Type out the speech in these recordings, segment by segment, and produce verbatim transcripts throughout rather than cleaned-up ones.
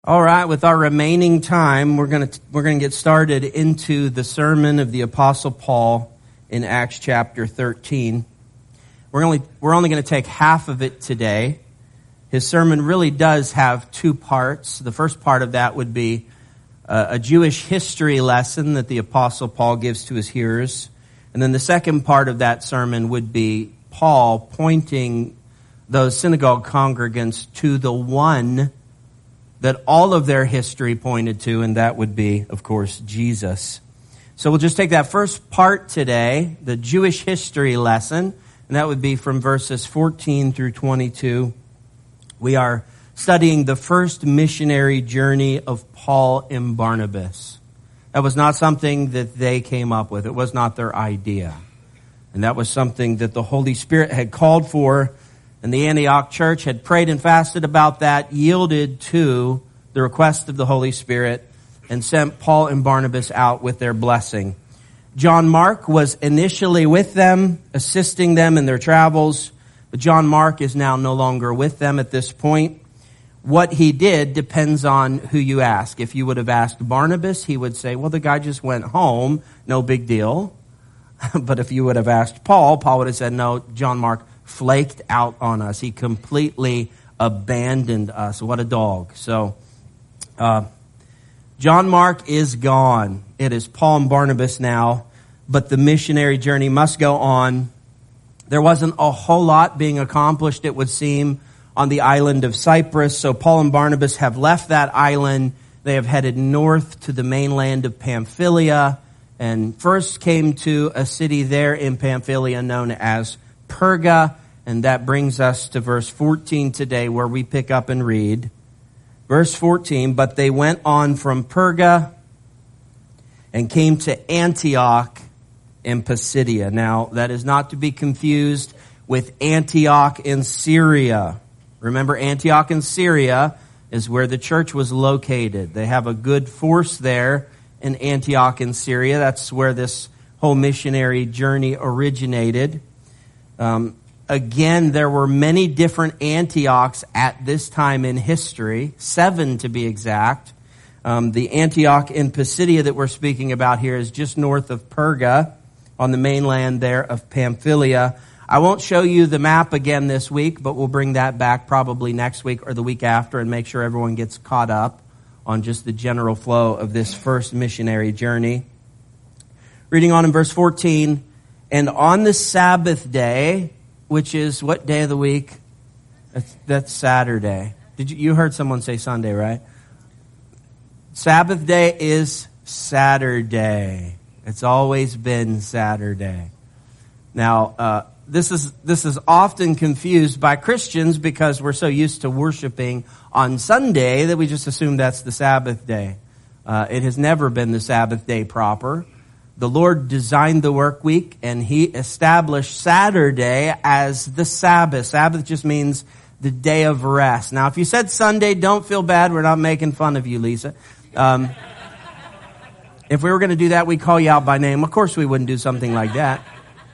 All right, with our remaining time, we're going to we're going to get started into the sermon of the Apostle Paul in Acts chapter thirteen. We're only we're only going to take half of it today. His sermon really does have two parts. The first part of that would be a, a Jewish history lesson that the Apostle Paul gives to his hearers. And then the second part of that sermon would be Paul pointing those synagogue congregants to the one that all of their history pointed to, and that would be, of course, Jesus. So we'll just take that first part today, the Jewish history lesson, and that would be from verses fourteen through twenty-two. We are studying the first missionary journey of Paul and Barnabas. That was not something that they came up with. It was not their idea. And that was something that the Holy Spirit had called for, and the Antioch church had prayed and fasted about that, yielded to the request of the Holy Spirit, and sent Paul and Barnabas out with their blessing. John Mark was initially with them, assisting them in their travels, but John Mark is now no longer with them at this point. What he did depends on who you ask. If you would have asked Barnabas, he would say, well, the guy just went home, no big deal. But if you would have asked Paul, Paul would have said, no, John Mark flaked out on us. He completely abandoned us. What a dog. So, uh, John Mark is gone. It is Paul and Barnabas now, but the missionary journey must go on. There wasn't a whole lot being accomplished, it would seem, on the island of Cyprus. So Paul and Barnabas have left that island. They have headed north to the mainland of Pamphylia, and first came to a city there in Pamphylia known as Perga. And that brings us to verse fourteen today, where we pick up and read. Verse fourteen, but they went on from Perga and came to Antioch in Pisidia. Now, that is not to be confused with Antioch in Syria. Remember, Antioch in Syria is where the church was located. They have a good force there in Antioch in Syria. That's where this whole missionary journey originated. Um, Again, there were many different Antiochs at this time in history, seven to be exact. Um, the Antioch in Pisidia that we're speaking about here is just north of Perga on the mainland there of Pamphylia. I won't show you the map again this week, but we'll bring that back probably next week or the week after and make sure everyone gets caught up on just the general flow of this first missionary journey. Reading on in verse fourteen, and on the Sabbath day, which is what day of the week? That's, that's Saturday. Did you, you heard someone say Sunday, right? Sabbath day is Saturday. It's always been Saturday. Now, uh, this is this is often confused by Christians because we're so used to worshiping on Sunday that we just assume that's the Sabbath day. Uh, it has never been the Sabbath day proper. The Lord designed the work week, and He established Saturday as the Sabbath. Sabbath just means the day of rest. Now, if you said Sunday, don't feel bad. We're not making fun of you, Lisa. Um, if we were going to do that, we'd call you out by name. Of course, we wouldn't do something like that.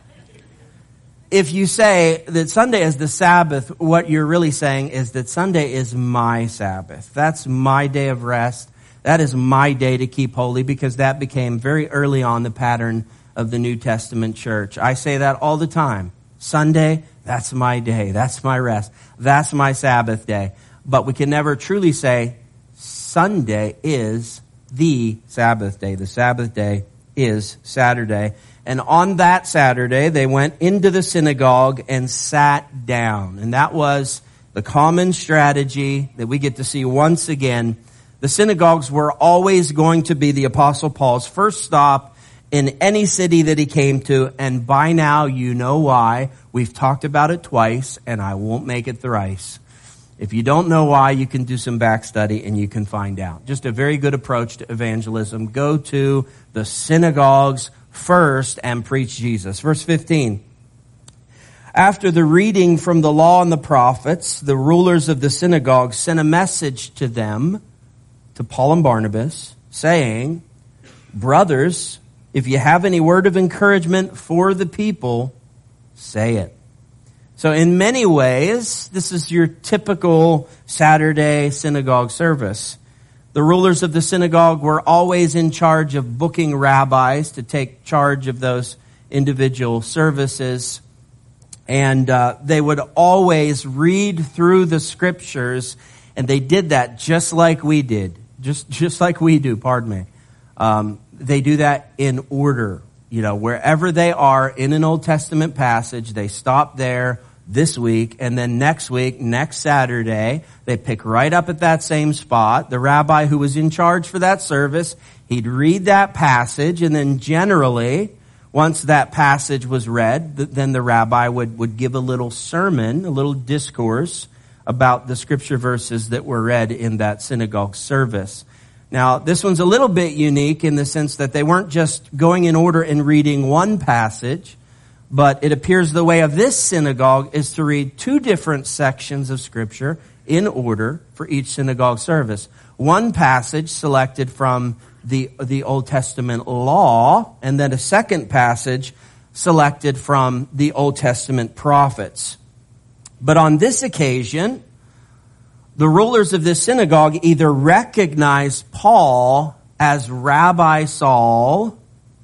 If you say that Sunday is the Sabbath, what you're really saying is that Sunday is my Sabbath. That's my day of rest. That is my day to keep holy, because that became very early on the pattern of the New Testament church. I say that all the time. Sunday, that's my day. That's my rest. That's my Sabbath day. But we can never truly say Sunday is the Sabbath day. The Sabbath day is Saturday. And on that Saturday, they went into the synagogue and sat down. And that was the common strategy that we get to see once again. The synagogues were always going to be the Apostle Paul's first stop in any city that he came to, and by now you know why. We've talked about it twice, and I won't make it thrice. If you don't know why, you can do some back study and you can find out. Just a very good approach to evangelism. Go to the synagogues first and preach Jesus. Verse fifteen. After the reading from the law and the prophets, the rulers of the synagogue sent a message to them, to Paul and Barnabas, saying, brothers, if you have any word of encouragement for the people, say it. So in many ways, this is your typical Saturday synagogue service. The rulers of the synagogue were always in charge of booking rabbis to take charge of those individual services. And uh, they would always read through the scriptures, and they did that just like we did. Just just like we do, pardon me. Um, they do that in order. You know, wherever they are in an Old Testament passage, they stop there this week, and then next week, next Saturday, they pick right up at that same spot. The rabbi who was in charge for that service, he'd read that passage, and then generally, once that passage was read, then the rabbi would, would give a little sermon, a little discourse about the scripture verses that were read in that synagogue service. Now, this one's a little bit unique in the sense that they weren't just going in order and reading one passage, but it appears the way of this synagogue is to read two different sections of Scripture in order for each synagogue service. One passage selected from the, the Old Testament law, and then a second passage selected from the Old Testament prophets. But on this occasion, the rulers of this synagogue either recognized Paul as Rabbi Saul,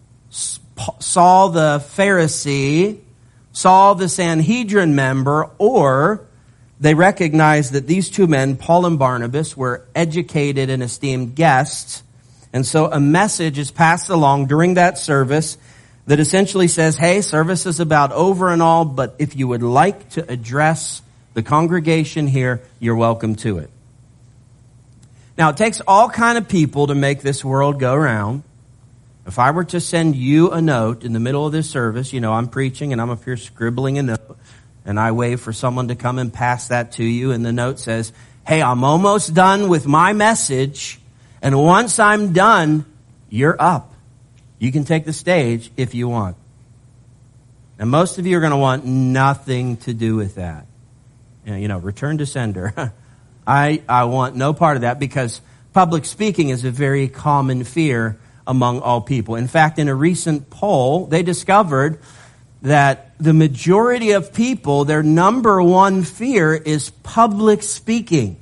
Saul the Pharisee, Saul the Sanhedrin member, or they recognized that these two men, Paul and Barnabas, were educated and esteemed guests. And so a message is passed along during that service that essentially says, hey, service is about over and all, but if you would like to address the congregation here, you're welcome to it. Now, it takes all kind of people to make this world go round. If I were to send you a note in the middle of this service, you know, I'm preaching and I'm up here scribbling a note, and I wait for someone to come and pass that to you, and the note says, hey, I'm almost done with my message, and once I'm done, you're up. You can take the stage if you want. And most of you are going to want nothing to do with that. You know, return to sender. I, I want no part of that, because public speaking is a very common fear among all people. In fact, in a recent poll, they discovered that the majority of people, their number one fear is public speaking.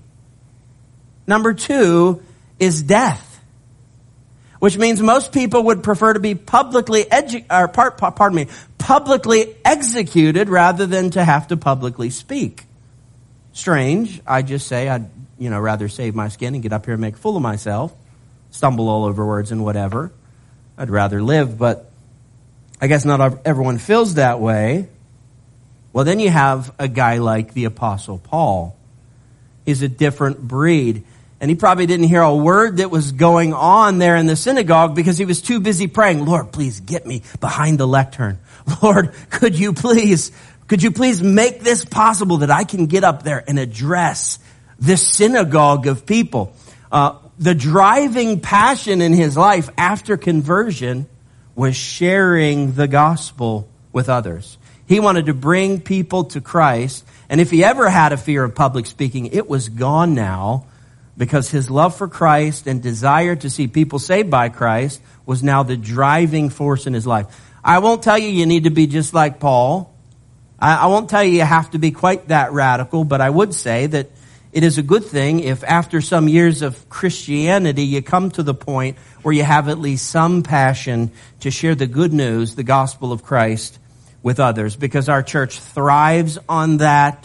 Number two is death, which means most people would prefer to be publicly edu- or part, pardon me, publicly executed rather than to have to publicly speak. Strange. I just say I'd, you know, rather save my skin and get up here and make a fool of myself, stumble all over words and whatever. I'd rather live, but I guess not everyone feels that way. Well, then you have a guy like the Apostle Paul. He's a different breed. And he probably didn't hear a word that was going on there in the synagogue because he was too busy praying, Lord, please get me behind the lectern. Lord, could you please, could you please make this possible that I can get up there and address this synagogue of people? Uh, the driving passion in his life after conversion was sharing the gospel with others. He wanted to bring people to Christ. And if he ever had a fear of public speaking, it was gone now, because his love for Christ and desire to see people saved by Christ was now the driving force in his life. I won't tell you you need to be just like Paul. I, I won't tell you you have to be quite that radical, but I would say that it is a good thing if after some years of Christianity you come to the point where you have at least some passion to share the good news, the gospel of Christ, with others, because our church thrives on that,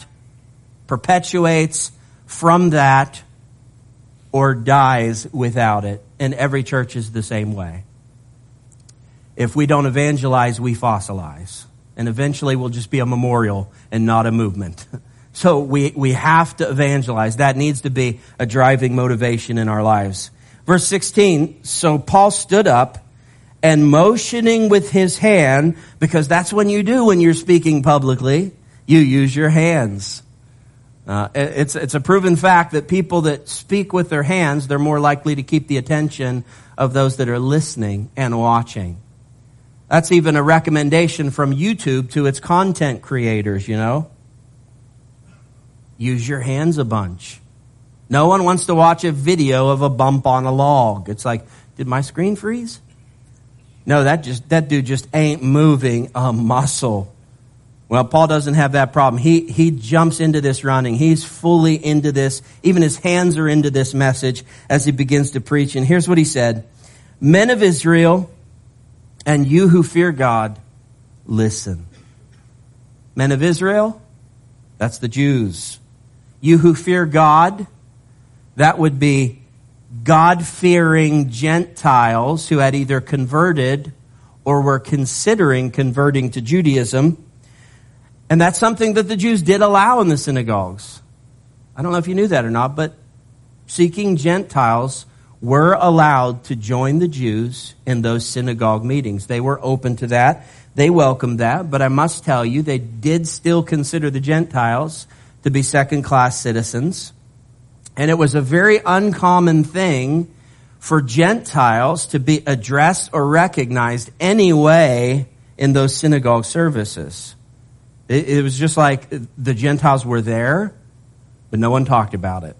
perpetuates from that, or dies without it. And every church is the same way. If we don't evangelize, we fossilize. And eventually we'll just be a memorial and not a movement. So we, we have to evangelize. That needs to be a driving motivation in our lives. Verse sixteen, so Paul stood up and motioning with his hand, because that's when you do when you're speaking publicly, you use your hands. Uh, it's, it's a proven fact that people that speak with their hands, they're more likely to keep the attention of those that are listening and watching. That's even a recommendation from YouTube to its content creators, you know. Use your hands a bunch. No one wants to watch a video of a bump on a log. It's like, did my screen freeze? No, that just that dude just ain't moving a muscle. Well, Paul doesn't have that problem. He, he jumps into this running. He's fully into this. Even his hands are into this message as he begins to preach. And here's what he said. Men of Israel, and you who fear God, listen. Men of Israel, that's the Jews. You who fear God, that would be God-fearing Gentiles who had either converted or were considering converting to Judaism. And that's something that the Jews did allow in the synagogues. I don't know if you knew that or not, but seeking Gentiles were allowed to join the Jews in those synagogue meetings. They were open to that. They welcomed that. But I must tell you, they did still consider the Gentiles to be second-class citizens. And it was a very uncommon thing for Gentiles to be addressed or recognized anyway in those synagogue services. It, it was just like the Gentiles were there, but no one talked about it.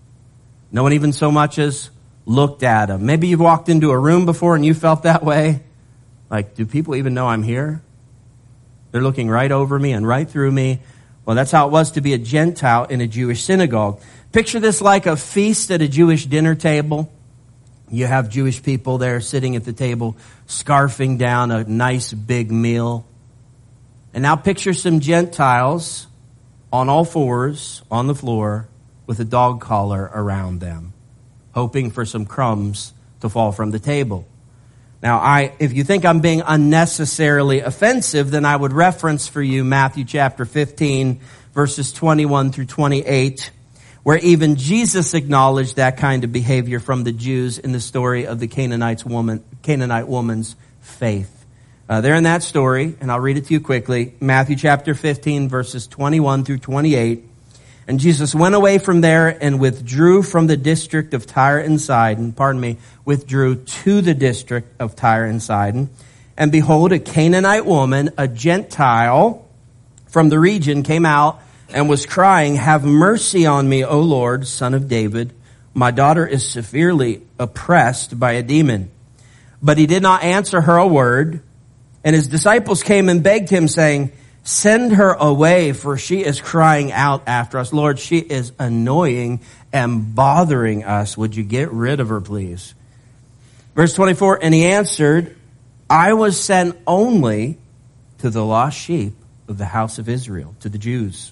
No one even so much as looked at them. Maybe you've walked into a room before and you felt that way. Like, do people even know I'm here? They're looking right over me and right through me. Well, that's how it was to be a Gentile in a Jewish synagogue. Picture this like a feast at a Jewish dinner table. You have Jewish people there sitting at the table, scarfing down a nice big meal. And now picture some Gentiles on all fours on the floor with a dog collar around them, hoping for some crumbs to fall from the table. Now, I, if you think I'm being unnecessarily offensive, then I would reference for you Matthew chapter fifteen, verses twenty-one through twenty-eight, where even Jesus acknowledged that kind of behavior from the Jews in the story of the Canaanite woman, Canaanite woman's faith. Uh, there in that story, and I'll read it to you quickly, Matthew chapter fifteen, verses twenty-one through twenty-eight. And Jesus went away from there and withdrew from the district of Tyre and Sidon, pardon me, withdrew to the district of Tyre and Sidon. And behold, a Canaanite woman, a Gentile from the region, came out and was crying, "Have mercy on me, O Lord, Son of David. My daughter is severely oppressed by a demon." But he did not answer her a word. And his disciples came and begged him, saying, "Send her away, for she is crying out after us. Lord, she is annoying and bothering us. Would you get rid of her, please?" Verse twenty-four, and he answered, "I was sent only to the lost sheep of the house of Israel," to the Jews.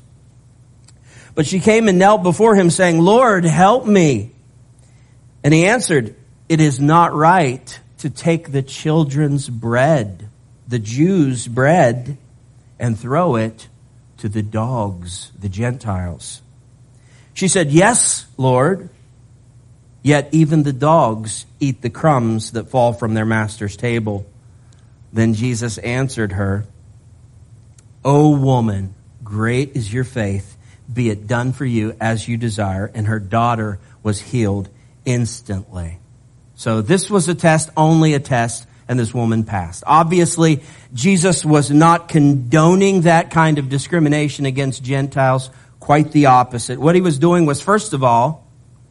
But she came and knelt before him, saying, "Lord, help me." And he answered, "It is not right to take the children's bread, the Jews' bread, and throw it to the dogs, the Gentiles." She said, "Yes, Lord, yet even the dogs eat the crumbs that fall from their master's table." Then Jesus answered her, "O woman, great is your faith. Be it done for you as you desire." And her daughter was healed instantly. So this was a test, only a test, and this woman passed. Obviously, Jesus was not condoning that kind of discrimination against Gentiles. Quite the opposite. What he was doing was, first of all,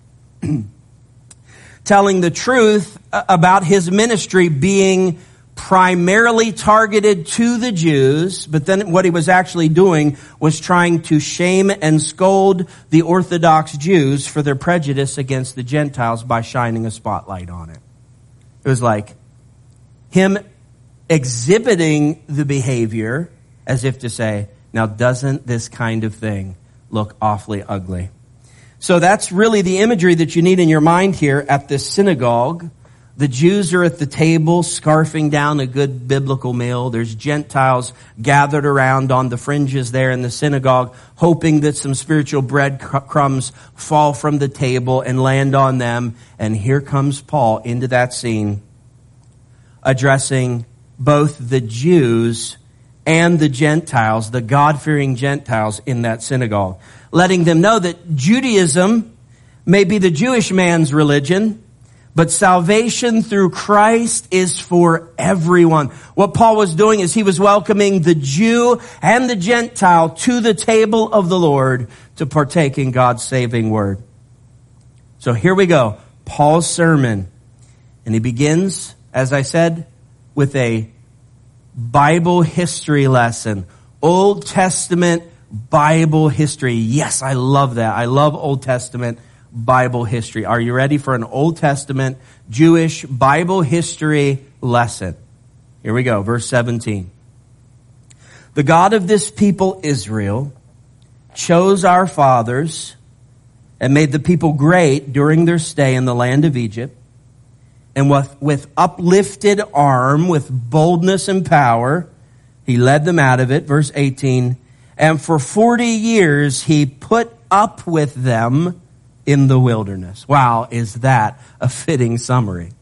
telling the truth about his ministry being primarily targeted to the Jews, but then what he was actually doing was trying to shame and scold the Orthodox Jews for their prejudice against the Gentiles by shining a spotlight on it. It was like him exhibiting the behavior as if to say, now doesn't this kind of thing look awfully ugly? So that's really the imagery that you need in your mind here at this synagogue. The Jews are at the table scarfing down a good biblical meal. There's Gentiles gathered around on the fringes there in the synagogue, hoping that some spiritual bread crumbs fall from the table and land on them. And here comes Paul into that scene, addressing both the Jews and the Gentiles, the God-fearing Gentiles in that synagogue, letting them know that Judaism may be the Jewish man's religion, but salvation through Christ is for everyone. What Paul was doing is he was welcoming the Jew and the Gentile to the table of the Lord to partake in God's saving word. So here we go, Paul's sermon. And he begins, as I said, with a Bible history lesson. Old Testament Bible history. Yes, I love that. I love Old Testament Bible history. Are you ready for an Old Testament Jewish Bible history lesson? Here we go, verse seventeen. The God of this people, Israel, chose our fathers and made the people great during their stay in the land of Egypt. And with, with uplifted arm, with boldness and power, he led them out of it. Verse eighteen. And for forty years, he put up with them in the wilderness. Wow, is that a fitting summary?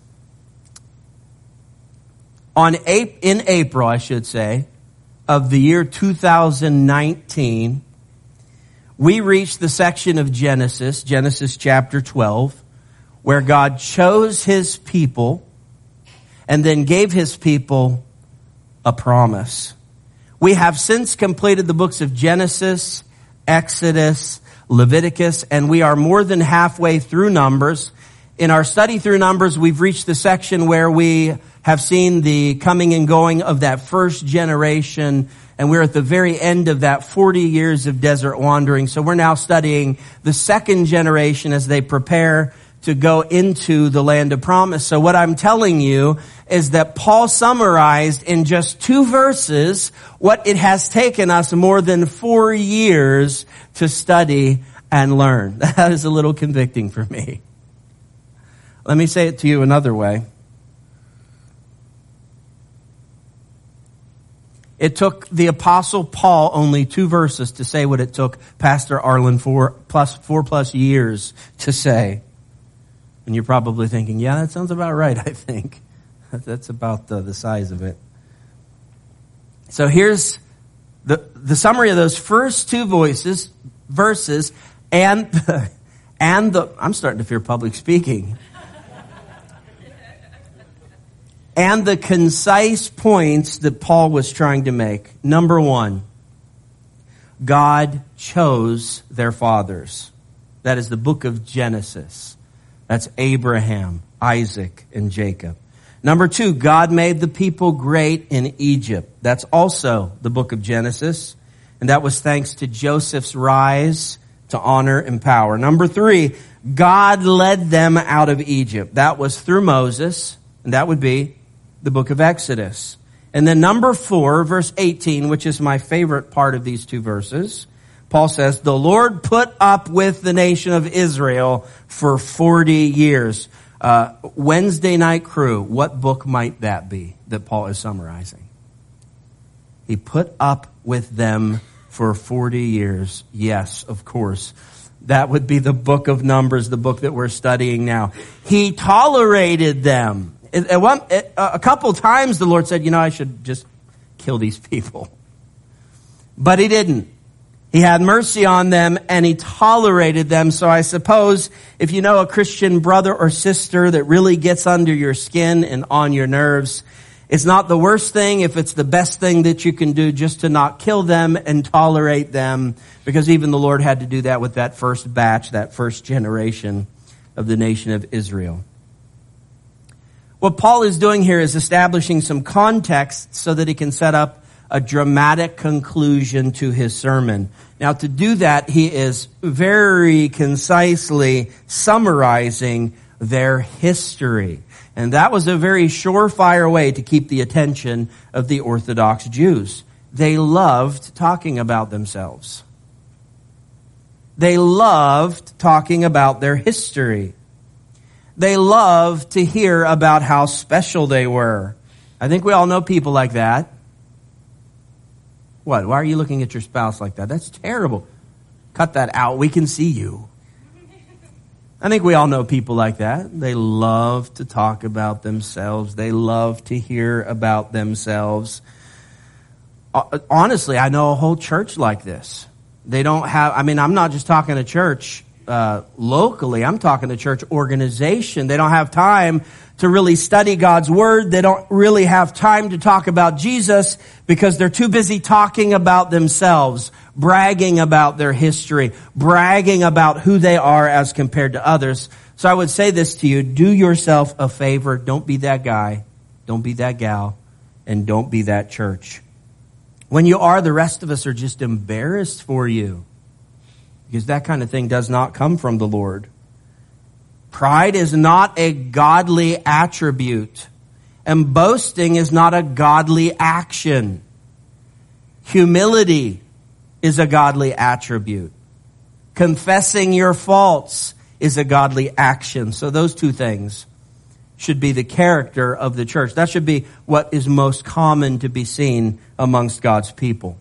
On in April, I should say, of the year two thousand nineteen, we reached the section of Genesis, Genesis chapter twelve, where God chose his people and then gave his people a promise. We have since completed the books of Genesis, Exodus, Leviticus, and we are more than halfway through Numbers. In our study through Numbers, we've reached the section where we have seen the coming and going of that first generation, and we're at the very end of that forty years of desert wandering. So we're now studying the second generation as they prepare to go into the land of promise. So what I'm telling you is that Paul summarized in just two verses what it has taken us more than four years to study and learn. That is a little convicting for me. Let me say it to you another way. It took the Apostle Paul only two verses to say what it took Pastor Arlen four plus, four plus years to say. And you're probably thinking, yeah, that sounds about right, I think. That's about the, the size of it. So here's the, the summary of those first two voices, verses and the, and the, I'm starting to fear public speaking. And the concise points that Paul was trying to make. Number one, God chose their fathers. That is the book of Genesis. That's Abraham, Isaac, and Jacob. Number two, God made the people great in Egypt. That's also the book of Genesis. And that was thanks to Joseph's rise to honor and power. Number three, God led them out of Egypt. That was through Moses, and that would be the book of Exodus. And then number four, verse eighteen, which is my favorite part of these two verses, Paul says, the Lord put up with the nation of Israel for forty years. Uh, Wednesday Night Crew, what book might that be that Paul is summarizing? He put up with them for forty years. Yes, of course. That would be the book of Numbers, the book that we're studying now. He tolerated them. At one, a couple times the Lord said, you know, I should just kill these people. But he didn't. He had mercy on them and he tolerated them. So I suppose if you know a Christian brother or sister that really gets under your skin and on your nerves, it's not the worst thing if it's the best thing that you can do just to not kill them and tolerate them, because even the Lord had to do that with that first batch, that first generation of the nation of Israel. What Paul is doing here is establishing some context so that he can set up a dramatic conclusion to his sermon. Now, to do that, he is very concisely summarizing their history. And that was a very surefire way to keep the attention of the Orthodox Jews. They loved talking about themselves. They loved talking about their history. They loved to hear about how special they were. I think we all know people like that. What? Why are you looking at your spouse like that? That's terrible. Cut that out. We can see you. I think we all know people like that. They love to talk about themselves. They love to hear about themselves. Honestly, I know a whole church like this. They don't have, I mean, I'm not just talking to church uh, locally. I'm talking to church organization. They don't have time to really study God's Word. They don't really have time to talk about Jesus because they're too busy talking about themselves, bragging about their history, bragging about who they are as compared to others. So I would say this to you, do yourself a favor. Don't be that guy. Don't be that gal. And don't be that church. When you are, the rest of us are just embarrassed for you, because that kind of thing does not come from the Lord. Pride is not a godly attribute, and boasting is not a godly action. Humility is a godly attribute. Confessing your faults is a godly action. So those two things should be the character of the church. That should be what is most common to be seen amongst God's people.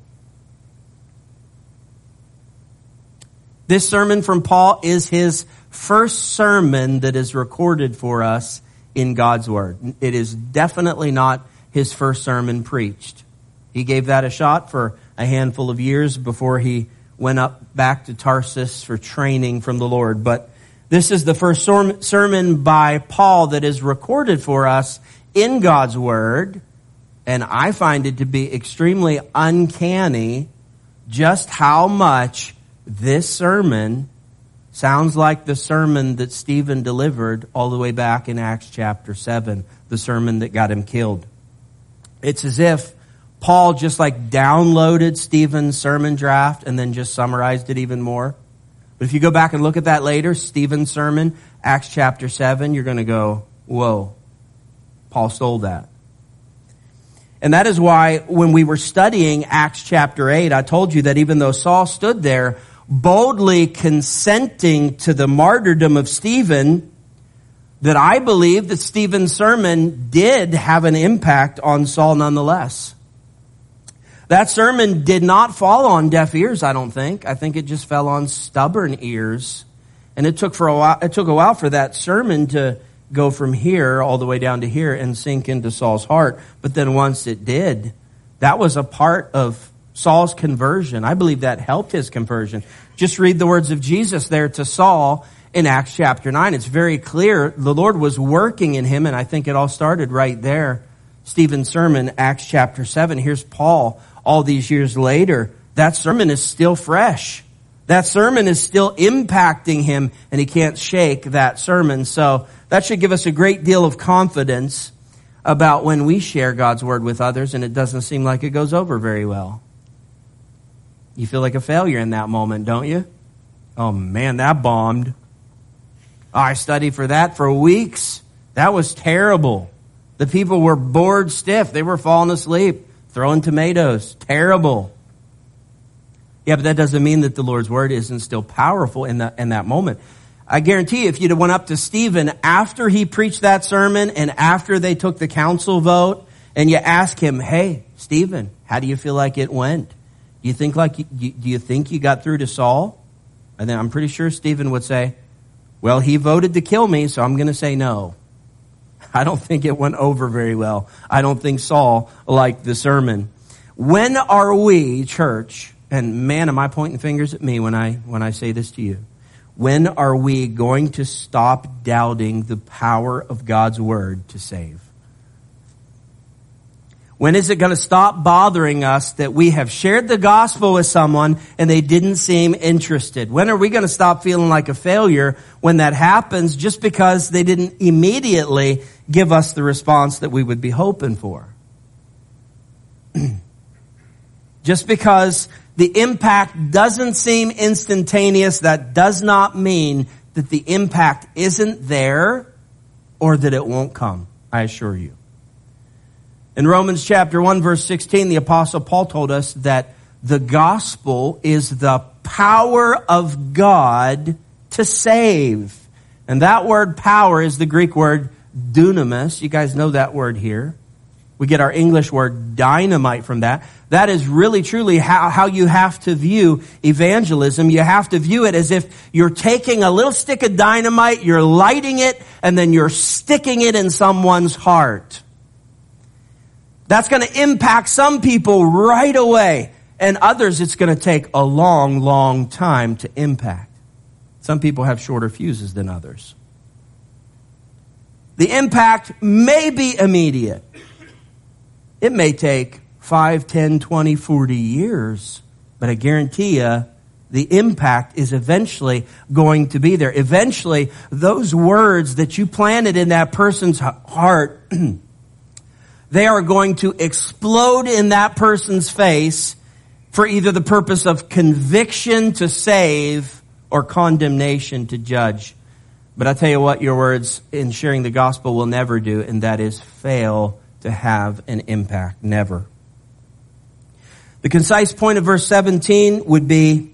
This sermon from Paul is his first sermon that is recorded for us in God's Word. It is definitely not his first sermon preached. He gave that a shot for a handful of years before he went up back to Tarsus for training from the Lord. But this is the first sermon by Paul that is recorded for us in God's Word, and I find it to be extremely uncanny just how much this sermon sounds like the sermon that Stephen delivered all the way back in Acts chapter seven, the sermon that got him killed. It's as if Paul just like downloaded Stephen's sermon draft and then just summarized it even more. But if you go back and look at that later, Stephen's sermon, Acts chapter seven, you're going to go, whoa, Paul stole that. And that is why when we were studying Acts chapter eight, I told you that even though Saul stood there boldly consenting to the martyrdom of Stephen, that I believe that Stephen's sermon did have an impact on Saul nonetheless. That sermon did not fall on deaf ears, I don't think. I think it just fell on stubborn ears. And it took for a while, it took a while for that sermon to go from here all the way down to here and sink into Saul's heart. But then once it did, that was a part of Saul's conversion. I believe that helped his conversion. Just read the words of Jesus there to Saul in Acts chapter nine. It's very clear the Lord was working in him, and I think it all started right there. Stephen's sermon, Acts chapter seven. Here's Paul all these years later. That sermon is still fresh. That sermon is still impacting him, and he can't shake that sermon. So that should give us a great deal of confidence about when we share God's word with others and it doesn't seem like it goes over very well. You feel like a failure in that moment, don't you? Oh man, that bombed. Oh, I studied for that for weeks. That was terrible. The people were bored stiff. They were falling asleep, throwing tomatoes. Terrible. Yeah, but that doesn't mean that the Lord's word isn't still powerful in that, in that moment. I guarantee you, if you'd have went up to Stephen after he preached that sermon and after they took the council vote and you ask him, hey, Stephen, how do you feel like it went? Do you think like, you, do you think you got through to Saul? And then I'm pretty sure Stephen would say, well, he voted to kill me, so I'm going to say no. I don't think it went over very well. I don't think Saul liked the sermon. When are we, church, and man, am I pointing fingers at me when I when I say this to you, when are we going to stop doubting the power of God's word to save? When is it going to stop bothering us that we have shared the gospel with someone and they didn't seem interested? When are we going to stop feeling like a failure when that happens just because they didn't immediately give us the response that we would be hoping for? Just because the impact doesn't seem instantaneous, that does not mean that the impact isn't there or that it won't come, I assure you. In Romans chapter one, verse sixteen, the Apostle Paul told us that the gospel is the power of God to save. And that word power is the Greek word dunamis. You guys know that word here. We get our English word dynamite from that. That is really truly how, how you have to view evangelism. You have to view it as if you're taking a little stick of dynamite, you're lighting it, and then you're sticking it in someone's heart. That's going to impact some people right away, and others it's going to take a long, long time to impact. Some people have shorter fuses than others. The impact may be immediate. It may take five, ten, twenty, forty years, but I guarantee you the impact is eventually going to be there. Eventually, those words that you planted in that person's heart, they are going to explode in that person's face for either the purpose of conviction to save or condemnation to judge. But I tell you what, your words in sharing the gospel will never do, and that is fail to have an impact. Never. The concise point of verse seventeen would be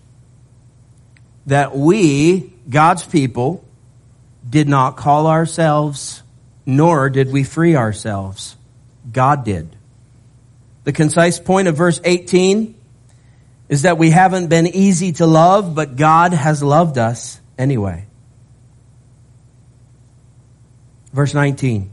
that we, God's people, did not call ourselves, nor did we free ourselves. God did. The concise point of verse eighteen is that we haven't been easy to love, but God has loved us anyway. Verse nineteen.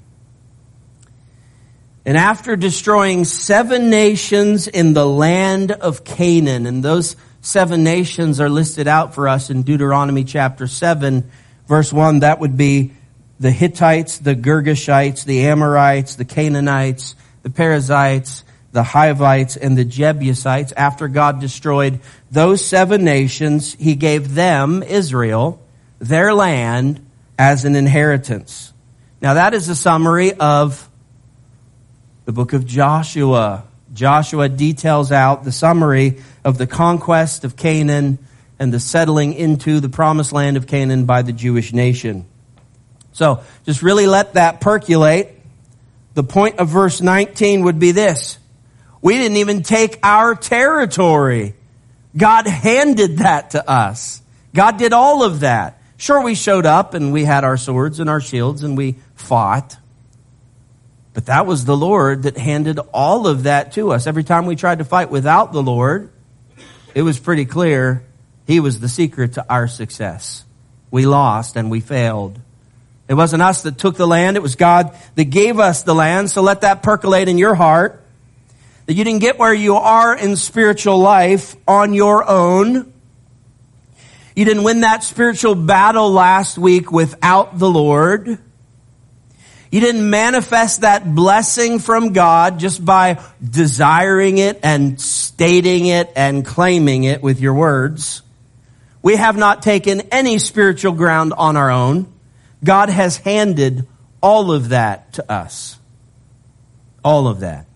And after destroying seven nations in the land of Canaan, and those seven nations are listed out for us in Deuteronomy chapter seven, verse one, that would be the Hittites, the Girgashites, the Amorites, the Canaanites, the Perizzites, the Hivites, and the Jebusites. After God destroyed those seven nations, he gave them, Israel, their land as an inheritance. Now that is a summary of the book of Joshua. Joshua details out the summary of the conquest of Canaan and the settling into the promised land of Canaan by the Jewish nation. So just really let that percolate. The point of verse nineteen would be this. We didn't even take our territory. God handed that to us. God did all of that. Sure, we showed up and we had our swords and our shields and we fought. But that was the Lord that handed all of that to us. Every time we tried to fight without the Lord, it was pretty clear he was the secret to our success. We lost and we failed. It wasn't us that took the land. It was God that gave us the land. So let that percolate in your heart. That you didn't get where you are in spiritual life on your own. You didn't win that spiritual battle last week without the Lord. You didn't manifest that blessing from God just by desiring it and stating it and claiming it with your words. We have not taken any spiritual ground on our own. God has handed all of that to us. All of that.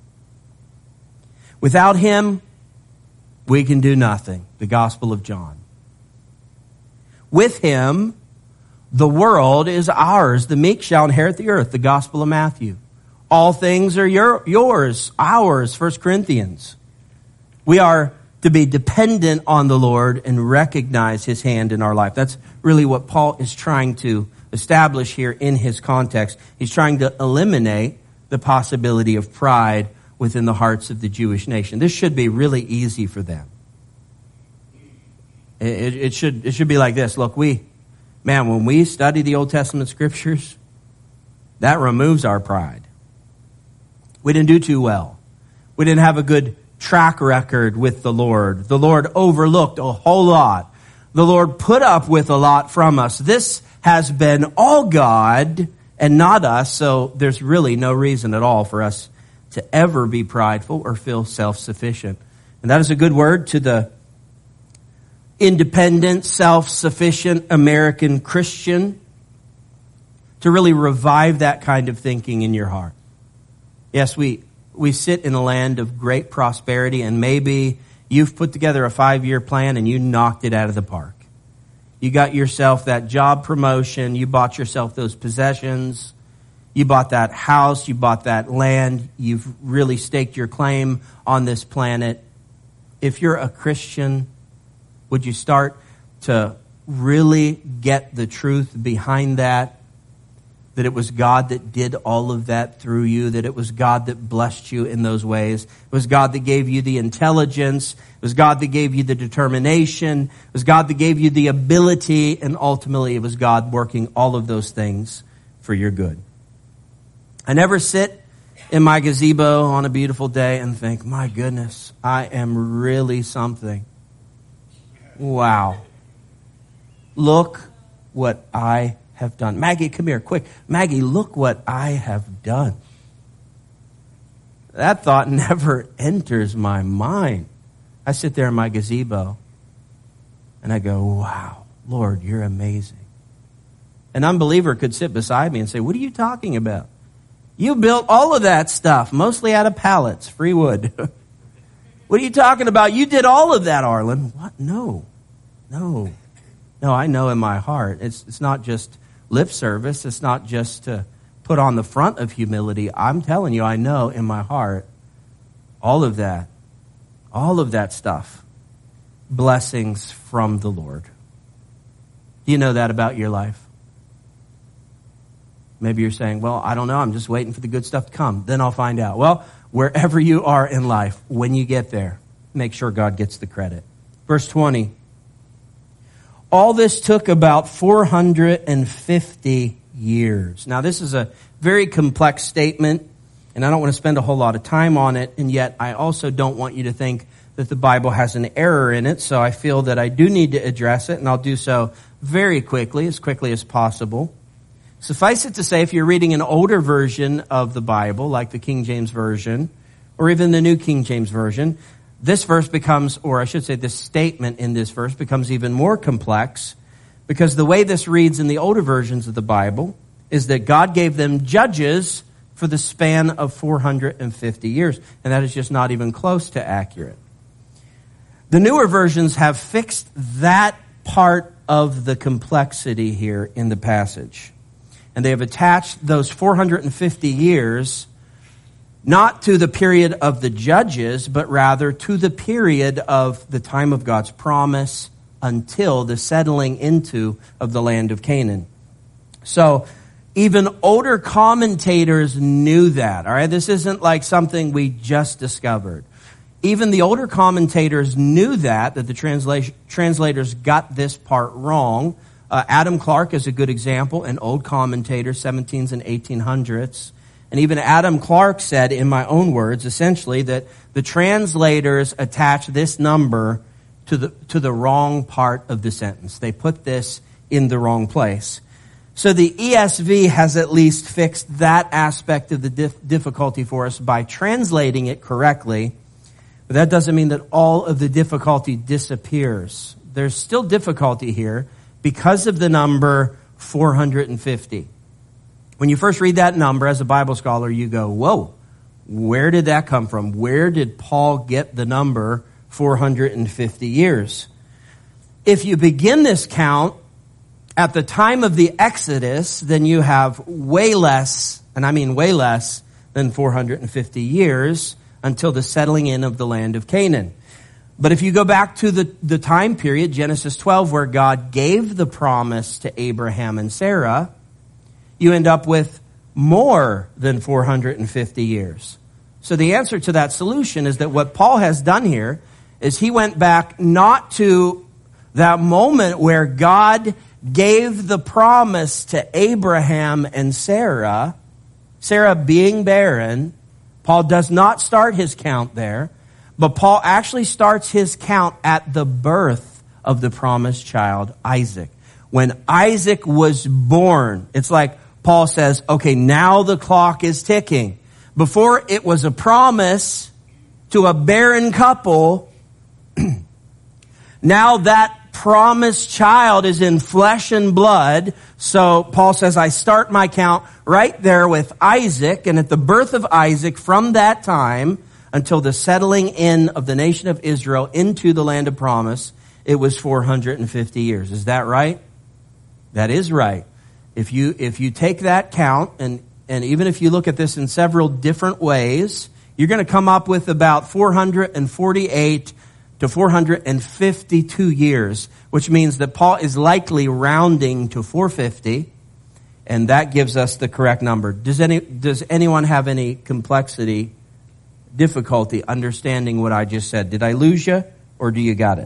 Without him, we can do nothing. The Gospel of John. With him, the world is ours. The meek shall inherit the earth. The Gospel of Matthew. All things are your, yours, ours. First Corinthians. We are to be dependent on the Lord and recognize his hand in our life. That's really what Paul is trying to establish here in his context. He's trying to eliminate the possibility of pride within the hearts of the Jewish nation. This should be really easy for them. It, it should, it should be like this. Look, we, man, when we study the Old Testament scriptures, that removes our pride. We didn't do too well. We didn't have a good track record with the Lord. The Lord overlooked a whole lot. The Lord put up with a lot from us. This has been all God and not us, so there's really no reason at all for us to ever be prideful or feel self-sufficient. And that is a good word to the independent, self-sufficient American Christian, to really revive that kind of thinking in your heart. Yes, we we sit in a land of great prosperity, and maybe you've put together a five-year plan and you knocked it out of the park. You got yourself that job promotion, you bought yourself those possessions, you bought that house, you bought that land, you've really staked your claim on this planet. If you're a Christian, would you start to really get the truth behind that? That it was God that did all of that through you, that it was God that blessed you in those ways. It was God that gave you the intelligence. It was God that gave you the determination. It was God that gave you the ability, and ultimately it was God working all of those things for your good. I never sit in my gazebo on a beautiful day and think, my goodness, I am really something. Wow. Look what I have done. Maggie, come here, quick. Maggie, look what I have done. That thought never enters my mind. I sit there in my gazebo and I go, wow, Lord, you're amazing. An unbeliever could sit beside me and say, what are you talking about? You built all of that stuff, mostly out of pallets, free wood. What are you talking about? You did all of that, Arlen. What? No. No. No, I know in my heart. It's it's not just lip service. It's not just to put on the front of humility. I'm telling you, I know in my heart all of that. All of that stuff. Blessings from the Lord. Do you know that about your life? Maybe you're saying, well, I don't know. I'm just waiting for the good stuff to come. Then I'll find out. Well, wherever you are in life, when you get there, make sure God gets the credit. Verse twenty. All this took about four hundred fifty years. Now, this is a very complex statement, and I don't want to spend a whole lot of time on it, and yet I also don't want you to think that the Bible has an error in it, so I feel that I do need to address it, and I'll do so very quickly, as quickly as possible. Suffice it to say, if you're reading an older version of the Bible, like the King James Version, or even the New King James Version, this verse becomes, or I should say this statement in this verse becomes even more complex, because the way this reads in the older versions of the Bible is that God gave them judges for the span of four hundred fifty years, and that is just not even close to accurate. The newer versions have fixed that part of the complexity here in the passage. And they have attached those four hundred fifty years not to the period of the judges, but rather to the period of the time of God's promise until the settling into of the land of Canaan. So even older commentators knew that, all right? This isn't like something we just discovered. Even the older commentators knew that, that the transla- translators got this part wrong. Uh, Adam Clarke is a good example, an old commentator, seventeens and eighteen hundreds. And even Adam Clarke said, in my own words, essentially, that the translators attached this number to the to the wrong part of the sentence. They put this in the wrong place. So the E S V has at least fixed that aspect of the dif- difficulty for us by translating it correctly. But that doesn't mean that all of the difficulty disappears. There's still difficulty here because of the number four hundred fifty. When you first read that number as a Bible scholar, you go, whoa, where did that come from? Where did Paul get the number four hundred fifty years? If you begin this count at the time of the Exodus, then you have way less, and I mean way less, than four hundred fifty years until the settling in of the land of Canaan. But if you go back to the, the time period, Genesis twelve, where God gave the promise to Abraham and Sarah, you end up with more than four hundred fifty years. So the answer to that solution is that what Paul has done here is he went back not to that moment where God gave the promise to Abraham and Sarah, Sarah being barren. Paul does not start his count there, but Paul actually starts his count at the birth of the promised child, Isaac. When Isaac was born, it's like Paul says, okay, now the clock is ticking. Before it was a promise to a barren couple, now that promised child is in flesh and blood. So Paul says, I start my count right there with Isaac, and at the birth of Isaac, from that time until the settling in of the nation of Israel into the land of promise, it was four hundred fifty years. Is that right? That is right. If you if you take that count, and, and even if you look at this in several different ways, you're going to come up with about four hundred forty-eight to four hundred fifty-two years, which means that Paul is likely rounding to four hundred fifty, and that gives us the correct number. Does any does anyone have any complexity, difficulty understanding what I just said? Did I lose you, or do you got it?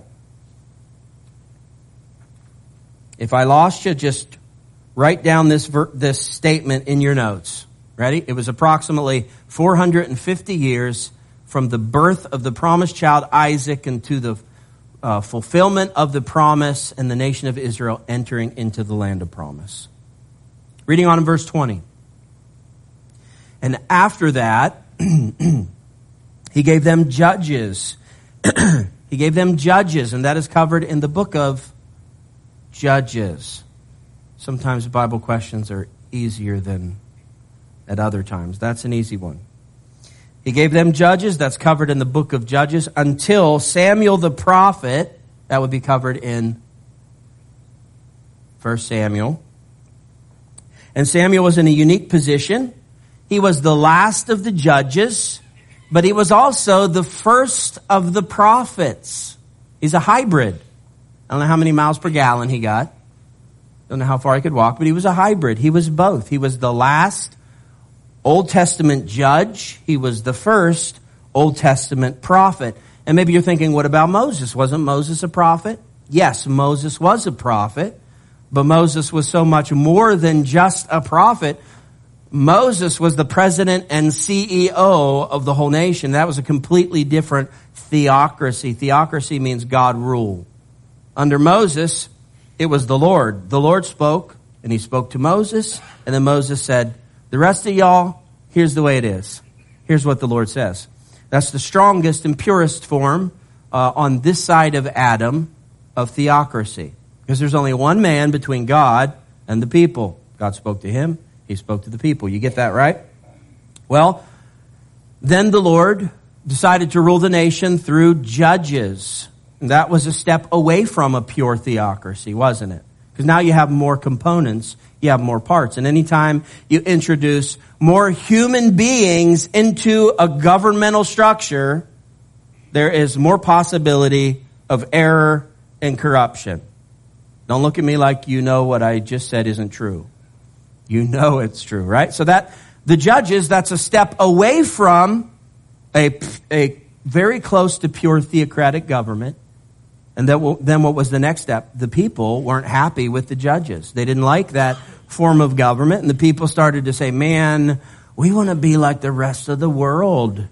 If I lost you, just write down this ver- this statement in your notes. Ready? It was approximately four hundred fifty years from the birth of the promised child Isaac and to the uh, fulfillment of the promise and the nation of Israel entering into the land of promise. Reading on in verse twenty. And after that, he gave them judges. He gave them judges, and that is covered in the book of Judges. Sometimes Bible questions are easier than at other times. That's an easy one. He gave them judges. That's covered in the book of Judges. Until Samuel the prophet. That would be covered in First Samuel. And Samuel was in a unique position. He was the last of the judges, but he was also the first of the prophets. He's a hybrid. I don't know how many miles per gallon he got. Don't know how far he could walk, but he was a hybrid. He was both. He was the last Old Testament judge. He was the first Old Testament prophet. And maybe you're thinking, what about Moses? Wasn't Moses a prophet? Yes, Moses was a prophet, but Moses was so much more than just a prophet. Moses was the president and C E O of the whole nation. That was a completely different theocracy. Theocracy means God rule. Under Moses, it was the Lord. The Lord spoke, and he spoke to Moses, and then Moses said, the rest of y'all, here's the way it is. Here's what the Lord says. That's the strongest and purest form uh, on this side of Adam of theocracy. Because there's only one man between God and the people. God spoke to him. He spoke to the people. You get that, right? Well, then the Lord decided to rule the nation through judges. And that was a step away from a pure theocracy, wasn't it? Because now you have more components, you have more parts. And anytime you introduce more human beings into a governmental structure, there is more possibility of error and corruption. Don't look at me like you know what I just said isn't true. You know it's true, right? So that the judges, that's a step away from a, a very close to pure theocratic government. And then, then what was the next step? The people weren't happy with the judges. They didn't like that form of government. And the people started to say, man, we want to be like the rest of the world.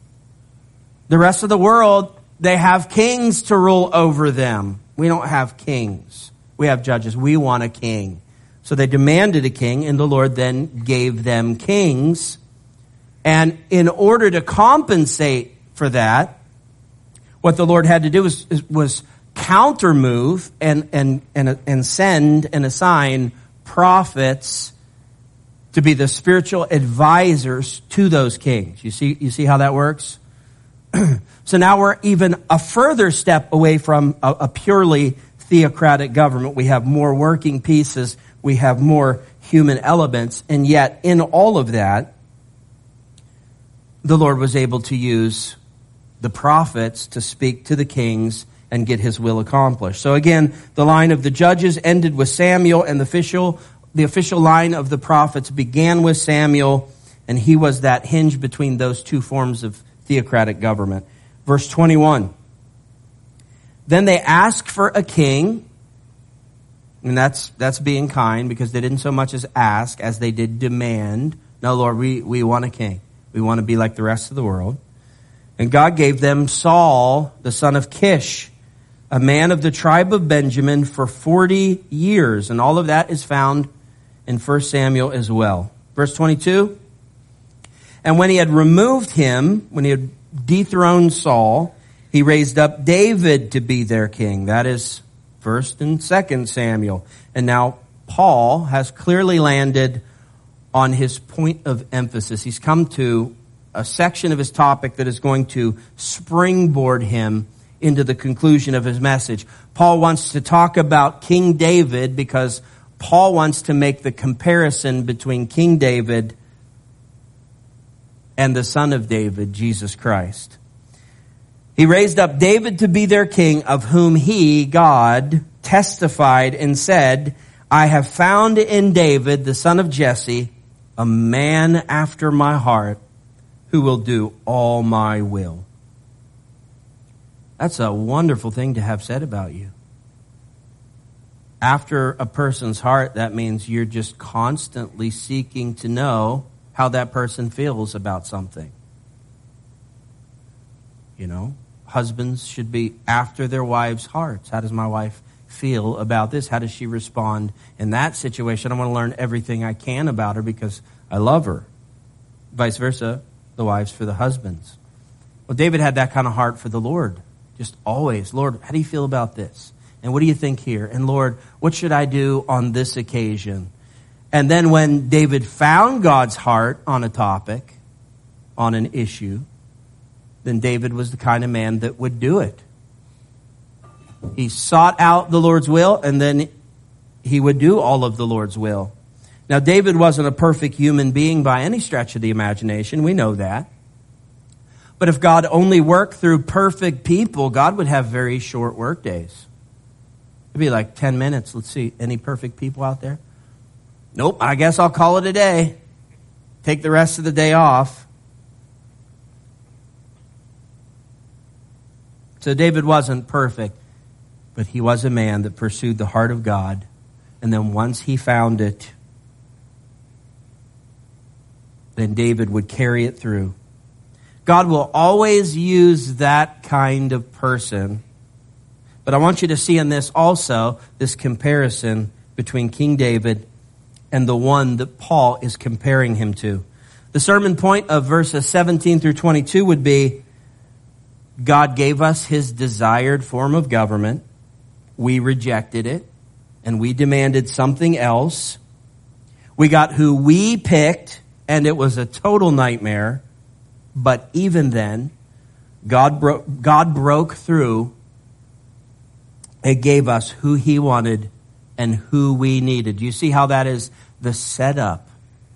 The rest of the world, they have kings to rule over them. We don't have kings. We have judges. We want a king. So they demanded a king, and the Lord then gave them kings. And in order to compensate for that, what the Lord had to do was, was counter move and, and, and, and send and assign prophets to be the spiritual advisors to those kings. You see, you see how that works? So now we're even a further step away from a, a purely theocratic government. We have more working pieces. We have more human elements. And yet in all of that, the Lord was able to use the prophets to speak to the kings and get his will accomplished. So again, the line of the judges ended with Samuel, and the official, the official line of the prophets began with Samuel, and he was that hinge between those two forms of theocratic government. Verse twenty-one. Then they asked for a king, and that's that's being kind, because they didn't so much as ask as they did demand. No, Lord, we, we want a king. We want to be like the rest of the world. And God gave them Saul, the son of Kish, a man of the tribe of Benjamin, for forty years. And all of that is found in First Samuel as well. Verse twenty-two. And when he had removed him, when he had dethroned Saul, he raised up David to be their king. That is First and Second Samuel. And now Paul has clearly landed on his point of emphasis. He's come to a section of his topic that is going to springboard him into the conclusion of his message. Paul wants to talk about King David because Paul wants to make the comparison between King David and the Son of David, Jesus Christ. He raised up David to be their king, of whom he, God, testified and said, I have found in David, the son of Jesse, a man after my heart, who will do all my will. That's a wonderful thing to have said about you. After a person's heart, that means you're just constantly seeking to know how that person feels about something. You know, husbands should be after their wives' hearts. How does my wife feel about this? How does she respond in that situation? I want to learn everything I can about her because I love her. Vice versa, the wives for the husbands. Well, David had that kind of heart for the Lord. Just always, Lord, how do you feel about this? And what do you think here? And Lord, what should I do on this occasion? And then when David found God's heart on a topic, on an issue, then David was the kind of man that would do it. He sought out the Lord's will, and then he would do all of the Lord's will. Now, David wasn't a perfect human being by any stretch of the imagination. We know that. But if God only worked through perfect people, God would have very short work days. It'd be like ten minutes. Let's see, any perfect people out there? Nope, I guess I'll call it a day. Take the rest of the day off. So David wasn't perfect, but he was a man that pursued the heart of God. And then once he found it, then David would carry it through. God will always use that kind of person. But I want you to see in this also, this comparison between King David and the one that Paul is comparing him to. The sermon point of verses seventeen through twenty-two would be, God gave us his desired form of government. We rejected it, and we demanded something else. We got who we picked, and it was a total nightmare. But even then, God broke, God broke through and gave us who he wanted and who we needed. You see how that is the setup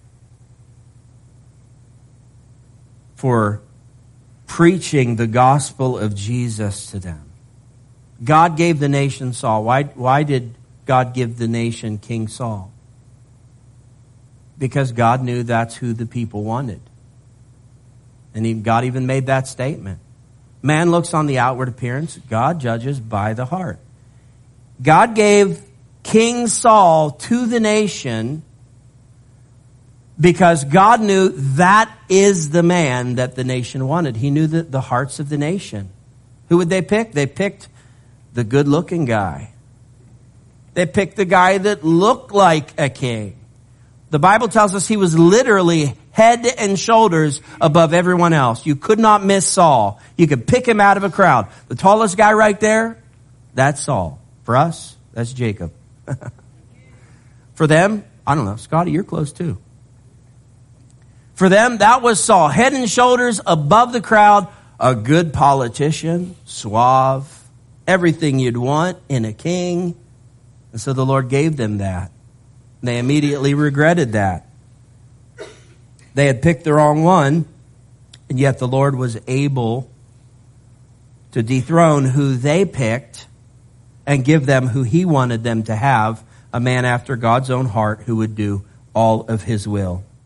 for preaching the gospel of Jesus to them. God gave the nation Saul. Why, why did God give the nation King Saul? Because God knew that's who the people wanted. And he, God even made that statement. Man looks on the outward appearance. God judges by the heart. God gave King Saul to the nation because God knew that is the man that the nation wanted. He knew the, the hearts of the nation. Who would they pick? They picked the good-looking guy. They picked the guy that looked like a king. The Bible tells us he was literally head and shoulders above everyone else. You could not miss Saul. You could pick him out of a crowd. The tallest guy right there, that's Saul. For us, that's Jacob. For them, I don't know. Scotty, you're close too. For them, that was Saul. Head and shoulders above the crowd. A good politician, suave, everything you'd want in a king. And so the Lord gave them that. They immediately regretted that. They had picked the wrong one, and yet the Lord was able to dethrone who they picked and give them who he wanted them to have, a man after God's own heart who would do all of his will.